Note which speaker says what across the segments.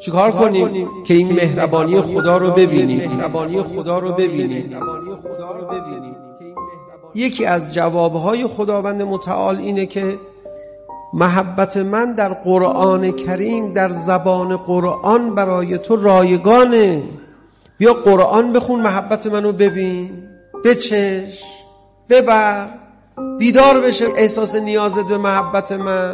Speaker 1: چیکار کنیم که این مهربانی خدا رو ببینیم؟ یکی از جوابهای خداوند متعال اینه که محبت من در قرآن کریم، در زبان قرآن برای تو رایگانه. بیا قرآن بخون، محبت منو ببین، بچش، ببر، بیدار بشه احساس نیازت به محبت من.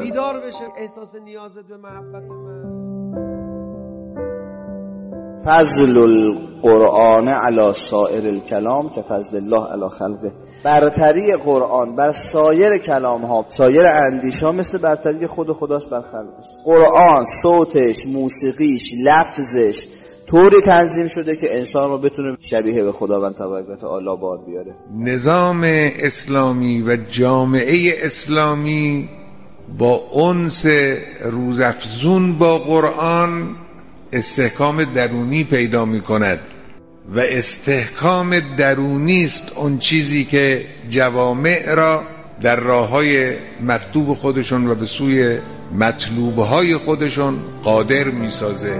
Speaker 2: فضل القرآن علی سائر الکلام که فضل الله علی خلقه. برتری قرآن بر سایر کلام ها، سایر اندیشه ها مثل برتری خداش بر خلقش. قرآن صوتش، موسیقیش، لفظش طوری تنظیم شده که انسان رو بتونه شبیه به خداوند تبارک و تعالی بار بیاره.
Speaker 3: نظام اسلامی و جامعه اسلامی با انس روزافزون با قرآن استحکام درونی پیدا می کند و استحکام درونی است اون چیزی که جوامع را در راه‌های مطلوب خودشون و به سوی مطلوب‌های خودشون قادر می سازه.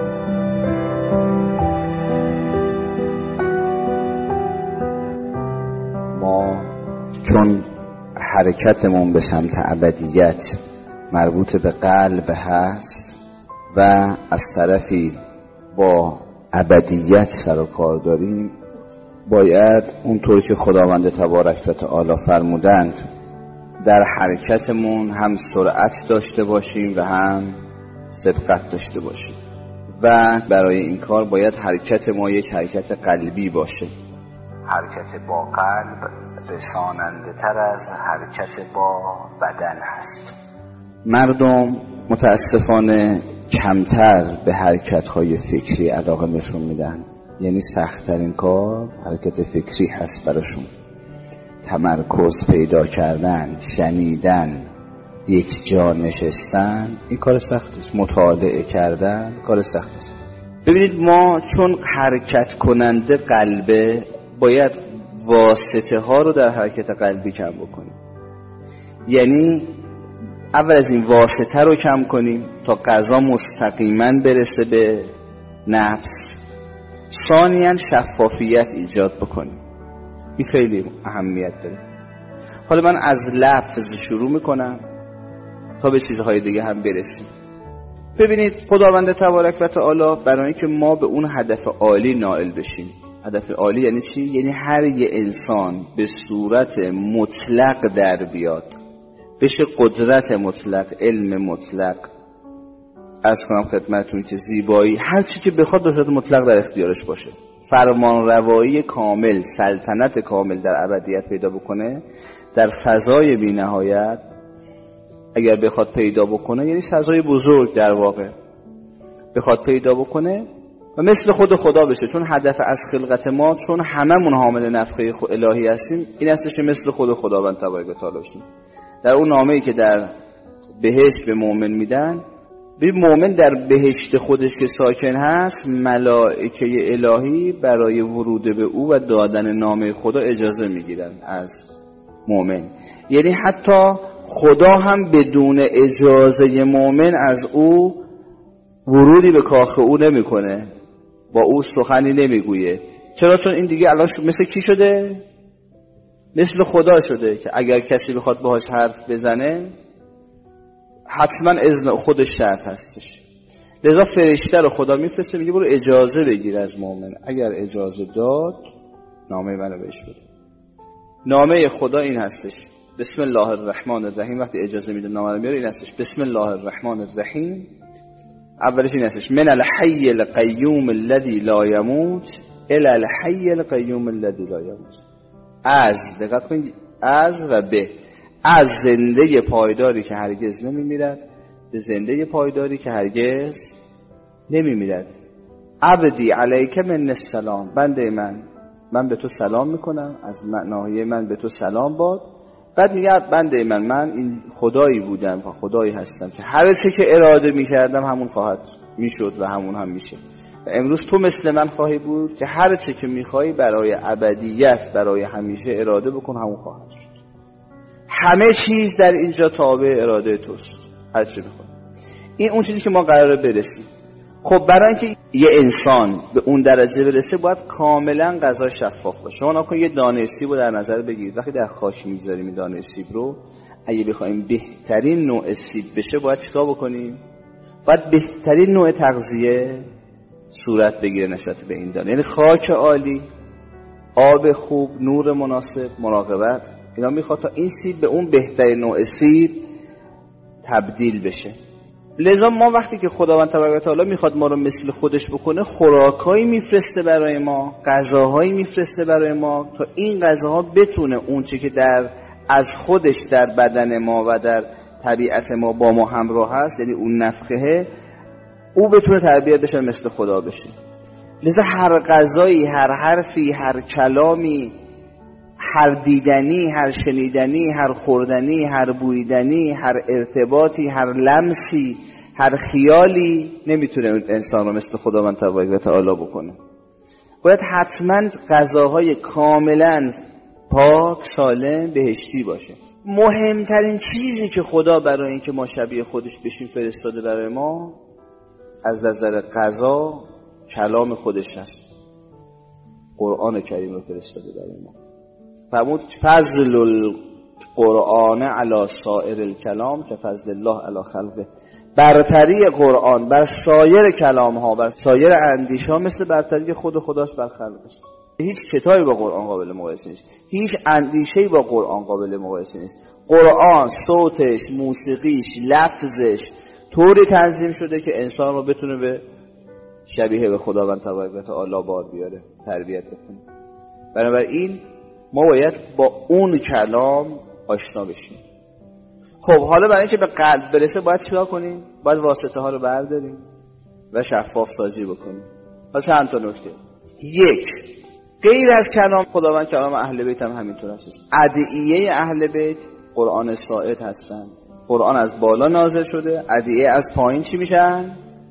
Speaker 2: ما چون حرکتمون به سمت ابدیت مربوط به قلب هست و از طرفی با ابدیت سر و کار داریم، باید اونطور که خداوند تبارک و تعالی فرمودند در حرکتمون هم سرعت داشته باشیم و هم سبقت داشته باشیم و برای این کار باید حرکت ما یک حرکت قلبی باشه. حرکت با قلب رساننده تر از حرکت با بدن هست. مردم متاسفانه کمتر به حرکت‌های فکری علاقه نشون میدن، یعنی سخت‌ترین کار حرکت فکری هست براشون. تمرکز پیدا کردن، شنیدن، یک جا نشستن، این کار سخت است. مطالعه کردن کار سخت است. ببینید ما چون حرکت کننده قلبه، باید واسطه ها رو در حرکت قلبی کم بکنیم. یعنی اول از این واسطه رو کم کنیم تا غذا مستقیما برسه به نفس. ثانیاً شفافیت ایجاد بکنیم. این خیلی اهمیت داره. حالا من از لفظ شروع میکنم تا به چیزهای دیگه هم برسیم. ببینید خداوند تبارک و تعالی برای اینکه ما به اون هدف عالی نائل بشیم. هدف عالی یعنی چی؟ یعنی هر یه انسان به صورت مطلق در بیاد، بشه قدرت مطلق، علم مطلق، عرض کنم خدمتون که زیبایی، هر چی که بخواد به صورت مطلق در اختیارش باشه، فرمانروایی کامل، سلطنت کامل در ابدیت پیدا بکنه، در فضای بی نهایت اگر بخواد پیدا بکنه، یعنی فضای بزرگ در واقع بخواد پیدا بکنه و مثل خود خدا بشه. چون هدف از خلقت ما، چون هممون حامل نفخه الهی هستیم، این هستش که مثل خود خداوند تبارک و تعالی بشیم. در اون نامه‌ای که در بهشت به مؤمن میدن، به مؤمن در بهشت خودش که ساکن هست، ملائکه الهی برای ورود به او و دادن نامه خدا اجازه میگیرن از مؤمن. یعنی حتی خدا هم بدون اجازه مؤمن از او ورودی به کاخ او نمیکنه، با او سخنی نمیگویه. چرا؟ چون این دیگه الان مثل کی شده؟ مثل خدا شده که اگر کسی بخواد باهاش حرف بزنه حتما اذن خودش شرط هستش. لذا فرشته رو خدا میفرسته، میگه برو اجازه بگیر از مؤمن. اگر اجازه داد نامه منو بهش بده. نامه خدا این هستش: بسم الله الرحمن الرحیم. وقتی اجازه میده نامه رو میاره این هستش: بسم الله الرحمن الرحیم. اولش این هستش: من الحی القیوم الذی لا یموت الی الحی القیوم الذی لا یموت. از، دقت کنید، از و به، از زنده پایداری که هرگز نمیمیرد به زنده پایداری که هرگز نمیمیرد. عبدی علیک من السلام. بنده من به تو سلام میکنم، از ناحیه من به تو سلام باد. بعد میگه بنده من این خدایی بودم و خدایی هستم که هر چی که اراده میکردم همون خواهد میشد و همون هم میشه. و امروز تو مثل من خواهی بود که هر چی که میخوایی برای ابدیت، برای همیشه اراده بکن، همون خواهد شد. همه چیز در اینجا تابع اراده توست، هر چی بخوای. این اون چیزی که ما قراره برسیم. خب برای اینکه یه انسان به اون درجه برسه باید کاملا غذا شفاف باشه. شما نکن یه دانه سیب رو در نظر بگیرید، وقتی در خاک میذاریم این دانه سیب رو، اگه بخوایم بهترین نوع سیب بشه باید چیکار بکنیم؟ باید بهترین نوع تغذیه صورت بگیره نسبت به این دانه، یعنی خاک عالی، آب خوب، نور مناسب، مراقبت، اینا میخواد تا این سیب به اون بهترین نوع سیب تبدیل بشه. لذا ما وقتی که خداوند تبارک و تعالی میخواد ما رو مثل خودش بکنه، خوراکایی میفرسته برای ما، غذاهایی میفرسته برای ما تا این غذاها بتونه اون چی که از خودش در بدن ما و در طبیعت ما با ما همراه هست، یعنی اون نفخه، او بتونه تربیت بشه مثل خدا بشه. لذا هر غذایی، هر حرفی، هر کلامی، هر دیدنی، هر شنیدنی، هر خوردنی، هر بویدنی، هر ارتباطی، هر لمسی، هر خیالی نمیتونه انسان رو مثل خداوند تبارک و تعالی بکنه. باید حتما غذاهای کاملا پاک، سالم، بهشتی باشه. مهمترین چیزی که خدا برای این که ما شبیه خودش بشیم فرستاده برای ما از نظر غذا کلام خودش هست. قرآن کریم رو فرستاده برای ما. فرمود فضل القرآن علی سائر الکلام که فضل الله علی خلقه. برتری قرآن بر سایر کلام ها، بر سایر اندیشه ها مثل برتری خود خداش بر خلقش. هیچ کتابی با قرآن قابل مقایسه نیست، هیچ اندیشه‌ای با قرآن قابل مقایسه نیست. قرآن صوتش، موسیقیش، لفظش طوری تنظیم شده که انسان رو بتونه به شبیه به خداوند تبارک و تعالی بار بیاره، تربیت بکنه. بنابراین ما باید با اون کلام آشنا بشیم. خب حالا برای اینکه به قلب برسه باید چیکار کنیم؟ باید واسطه ها رو برداریم و شفاف سازی بکنیم. حالا چند تا نکته. یک، غیر از کلام خداوند کلام اهل بیت هم همینطور هست. ادعیه اهل بیت قرآن ساعد هستن. قرآن از بالا نازل شده، ادعیه از پایین چی میشن؟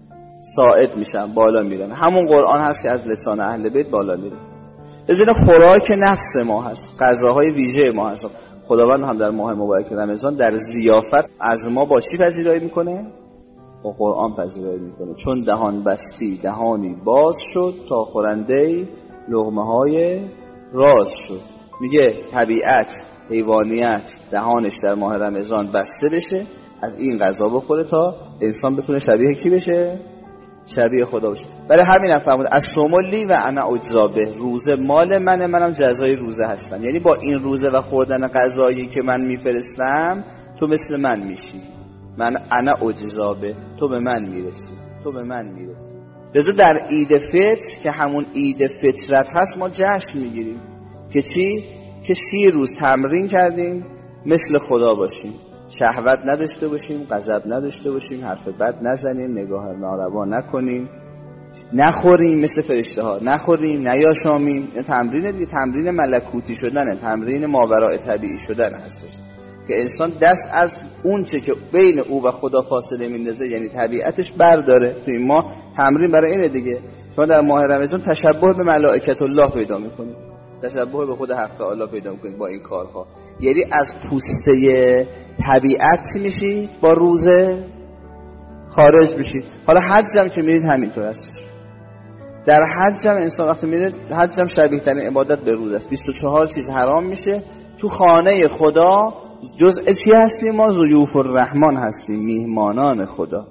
Speaker 2: ساعد میشن، بالا میرن. همون قرآن هست که از لسان اهل بیت بالا میره. از این خوراک نفس ما هست، غذاهای ویژه ما هست. خداوند هم در ماه مبارک رمضان در ضیافت از ما با چی پذیرایی میکنه؟ با قرآن پذیرایی میکنه. چون دهان بستی دهانی باز شد تا خورنده لقمه های راز شد. میگه طبیعت، حیوانیت دهانش در ماه رمضان بسته بشه، از این غذا بخوره تا انسان بتونه شبیه کی بشه؟ شبیه خدا بشه. برای همین هم فرمود الصوم لی و انا اجزا به. روزه مال منه، منم جزای روزه هستم. یعنی با این روزه و خوردن غذایی که من میفرستم تو مثل من میشی. من انا اجزا به، تو به من میرسی، تو به من میرسی. لذا در عید فطر که همون عید فطرت هست ما جشن میگیریم که چی؟ که 30 روز تمرین کردیم مثل خدا باشیم، شهوت نداشته باشیم، غضب نداشته باشیم، حرف بد نزنیم، نگاه ناروا نکنیم، نخوریم مثل فرشته ها، نخوریم، نیاشامیم. این تمرین دیگه، تمرین ملکوتی شدنه، تمرین ماوراء طبیعی شدن هستش که انسان دست از اون چه که بین او و خدا فاصله میندازه، یعنی طبیعتش برداره. تو این ماه تمرین برای اینه دیگه. شما در ماه رمضان تشبه به ملائکت الله پیدا میکنید، تشبه به خود حق الله پیدا میکنید با این کارها. یعنی از پوسته طبیعت میشی، با روزه خارج بشید. حالا حج هم که میرید همینطور هستش. در حج هم انسان وقتی میره، حج هم شبیه ترین عبادت به روز است. 24 چیز حرام میشه. تو خانه خدا جزء چی هستیم ما؟ ضیوف الرحمن هستیم، میهمانان خدا.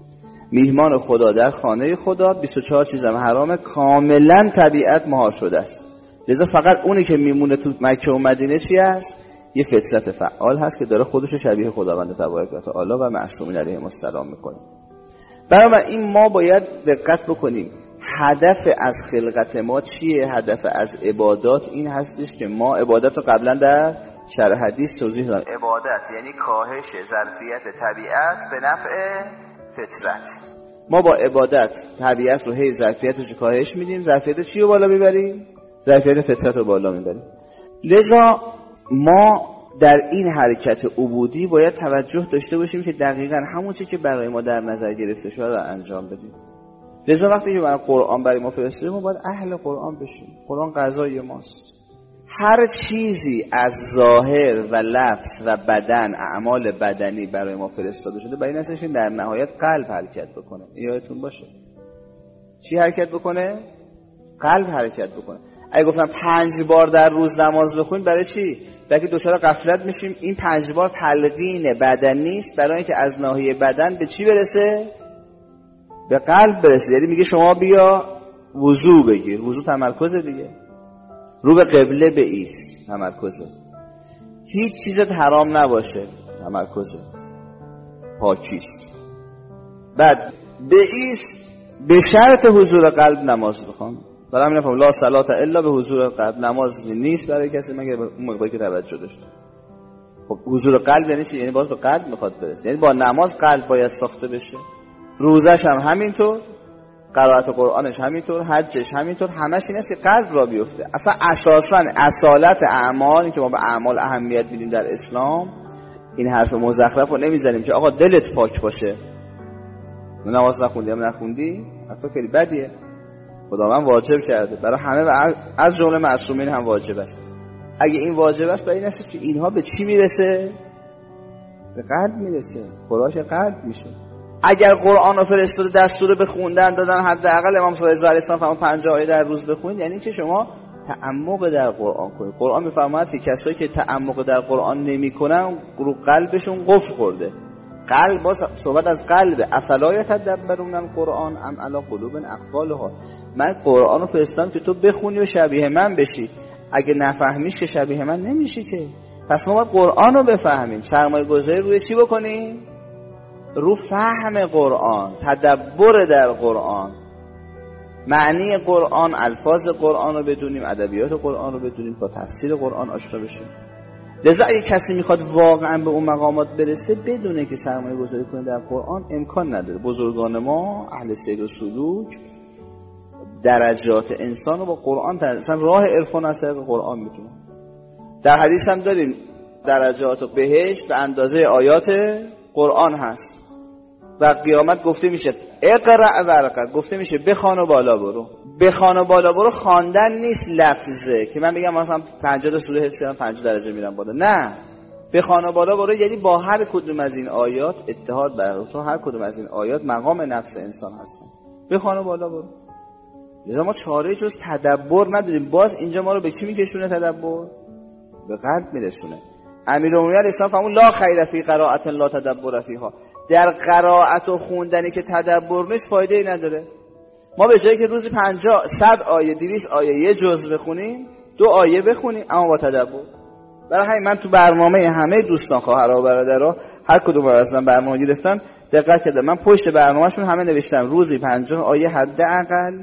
Speaker 2: میهمان خدا در خانه خدا. 24 چیز هم حرامه، کاملا طبیعت مهار شده است. لذا فقط اونی که میمونه تو مکه و مدینه چی هست؟ یه فطرت فعال هست که داره خودش رو شبیه خداوند تبارک و تعالی و معصومین علیهم السلام میکنه. بنابراین ما باید دقت بکنیم هدف از خلقت ما چیه؟ هدف از عبادات این هستش که ما عبادت رو قبلا در شرح حدیث توضیح دادم. عبادت یعنی کاهش ظرفیت طبیعت به نفع فطرت. ما با عبادت طبیعت رو هی ظرفیتش رو کاهش میدیم. ظرفیت چی رو بالا میبریم؟ ظرفیت فطرت رو بالا میبریم. لذا ما در این حرکت عبودی باید توجه داشته باشیم که دقیقاً همون چیزی که برای ما در نظر گرفته شده رو انجام بدیم. لذا وقتی که برای قرآن برای ما فرستاده، ما باید اهل قرآن بشیم. قرآن غذای ماست. هر چیزی از ظاهر و لفظ و بدن، اعمال بدنی برای ما فرستاده شده برای این است که در نهایت قلب حرکت بکنه. یادتون باشه چی حرکت بکنه؟ قلب حرکت بکنه. اگه گفتم 5 بار در روز نماز بخونید برای چی؟ بلکه دچار غفلت میشیم. این 5 بار تلقین بدنی نیست، برای اینکه از ناحیه بدن به چی برسه؟ به قلب برسه. یعنی میگه شما بیا وضو بگیر. وضو تمرکزه دیگه. رو به قبله بایست، تمرکزه. هیچ چیزت حرام نباشه، تمرکزه، پاکیست. بعد بایست، به شرط حضور قلب نماز بخوان. برای همین نفهم لا صلات الا به حضور قلب. نماز نیست برای کسی مگر اون موقعی که توجه داشته. خب حضور قلب یعنی چی؟ یعنی باز به قلب میخواد برسه. یعنی با نماز قلب باید ساخته بشه. روزش هم همینطور، قرائت قرآنش همینطور، حجش همینطور، همش این است که قلب را بیفته. اصلا اساسا اصالت اعمال که ما به اعمال اهمیت میدیم در اسلام، این حرف مزخرف رو نمیزنیم که آقا دلت پاک باشه. نماز نخوندی هم نخوندی حرف خیلی بدیه. خداوند واجب کرده برای همه و از جمله معصومین هم واجب است. اگه این واجب است برای این است که اینها به چی میرسه؟ به قلب میرسه، خوراک قلب میشه. اگر قرآن رو فرستاده دستور به خوندن دادن، حداقل امام صادق علیه السلام فرمود 50 آیه در روز بخونید، یعنی که شما تعمق در قرآن کنید. قرآن میفرماید که کسایی که تعمق در قرآن نمیکنن رو قلبشون قفل خورده. قلب، باز صحبت از قلب. افلا یتدبرون القرآن ام علی قلوب اقفالها. من قرآن رو فرستادم که تو بخونی و شبیه من بشی. اگه نفهمیش که شبیه من نمیشی که. پس ما باید قرآن رو بفهمیم. سرمایه گذاری روی چی بکنیم؟ رو فهم قرآن، تدبر در قرآن، معنی قرآن، الفاظ قرآن رو بدونیم، ادبیات قرآن رو بدونیم، با تفسیر قرآن آشنا بشیم. لذا اگه کسی میخواد واقعا به اون مقامات برسه، بدونه که سرمایه گذاری کنه در قرآن امکان نداره. بزرگان ما اهل سیر و سلوک درجات انسان رو با قرآن اصلا راه عرفان از طریق قرآن میتونه. در حدیث هم داریم درجات بهشت به اندازه آیات قرآن هست. و قیامت گفته میشه اقرأ ورقه، گفته میشه بخوان و بالا برو. بخوان و بالا برو خواندن نیست لفظه که من بگم مثلا 50 تا سوره حفظ کردم 50 درجه میرم بالا. نه، بخوان و بالا برو یعنی با هر کدوم از این آیات اتحاد برقرار. چون هر کدوم از این آیات مقام نفس انسان هستن. بخوان و بالا برو. لذا ما چاره جز تدبر نداریم. باز اینجا ما رو به کی میکشونه تدبر؟ به قلب میرسونه. امیرالمومنین علیه السلام فرمود لا خیر فی قرائت لا تدبر فیها. در قرائت و خوندنی که تدبر نیست فایده ای نداره. ما به جایی که روزی 50 100 آیه 200 آیه یه جزء بخونیم، 2 آیه بخونیم اما با تدبر. برای همین من تو برنامه همه دوستان خواهرها و برادرها هر کدوم ازم برنامه گرفتن دقت کردم. من پشت برنامه‌شون همه نوشتم روزی 50 آیه حداقل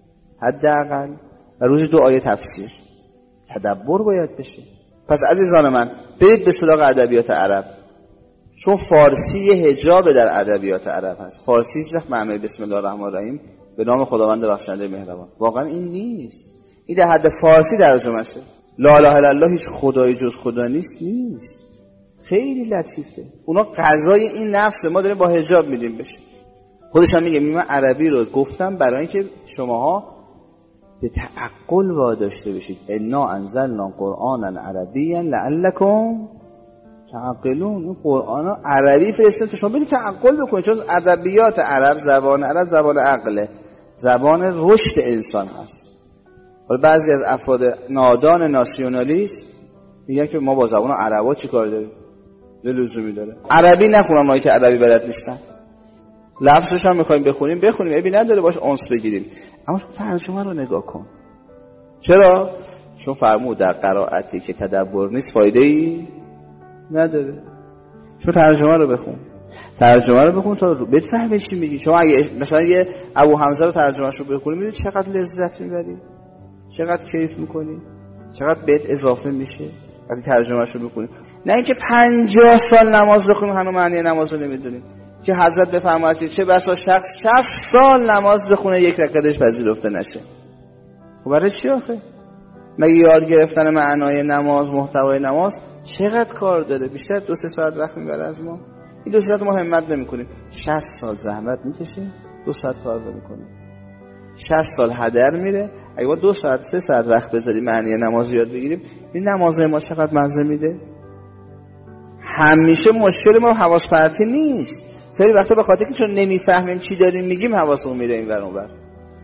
Speaker 2: و روزی 2 آیه تفسیر. تدبر باید بشه. پس عزیزان من برید به سراغ ادبیات عرب، چون فارسی یه حجاب در ادبیات عرب هست. فارسی هیچ وقت معنی بسم الله الرحمن الرحیم به نام خداوند بخشنده مهربان واقعا این نیست. این در حد فارسی ترجمه شده. لا اله الا الله هیچ خدایی جز خدا نیست. خیلی لطیفه. اونا قضای این نفسه، ما داریم با حجاب میدیم بشه. خودش هم میگه من عربی رو گفتم برای اینکه شماها به تعقل واداشته بشید. انا انزلنا قرآنا عربیا لعلکم تعقلون. این قرآن عربی فرستاد تا شما برید تعقل بکنید، چون ادبیات عرب، زبان عرب زبان عقله، زبان رشد انسان هست. ولی بعضی از افراد نادان ناسیونالیست میگن که ما با زبان عربا چی کار داریم؟ چه لزومی داره؟ عربی نخونم ما که عربی بلد نیستن. لفظش هم میخوایم بخونیم عیبی نداره، باش انس بگیریم. اما ترجمه رو نگاه کن. چرا؟ چون فرمود در قرائتی که تدبر نیست فایده ای نداره. چون ترجمه رو بخون تا بفهمی چی میگی. شما اگه مثلا یه ابو حمزه رو ترجمهش رو بخونی میبینی چقدر لذت میبری، چقدر کیف میکنی، چقدر بهت اضافه میشه وقتی ترجمهش رو بخونی. نه اینکه 50 سال نماز بخونیم هنوز معنی نماز رو نمیدونیم. که حضرت بفرماید که چه بسا شخص 60 سال نماز بخونه یک رکعتش پذیرفته نشه. خب برای چی آخه؟ مگه یاد گرفتن معنای نماز، محتوای نماز چقدر کار داره؟ بیشتر 2-3 ساعت وقت میبره از ما. این 2 ساعت ما همت نمیکنیم. 60 سال زحمت میکشیم 2 ساعت کار میکنیم. 60 سال هدر میره. اگه ما 2 ساعت 3 ساعت وقت بذاریم معنی نماز یاد بگیریم، این نماز ما چقدر مزه میده. همیشه مشکل ما حواس پرتی نیست. خیلی وقتا به خاطر که چون نمیفهمیم چی داریم میگیم حواسمون میره این ور اون ور.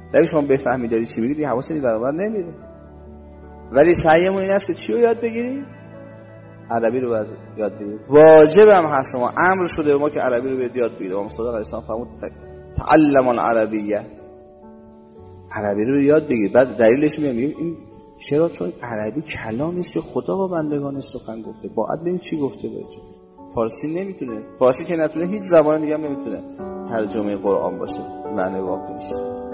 Speaker 2: اگه شما بفهمی داری چی میگی حواست برابر نمیره. ولی سعیمون این است که چی رو یاد بگیریم؟ عربی رو باید یاد بگیریم. واجب هم هست، ما امر شده به ما که عربی رو یاد بگیریم. امام صادق علیه السلام فرمود تعلم العربیه، عربی رو یاد بگیر. بعد دلیلش میگم این چرا؟ چون عربی کلامی است که خدا با بندگانش سخن گفته. باید ببین چی گفته باشه. فارسی نمیتونه، فارسی که نتونه هیچ زبان دیگه هم نمیتونه ترجمه قرآن باشه، معنی واقعیش.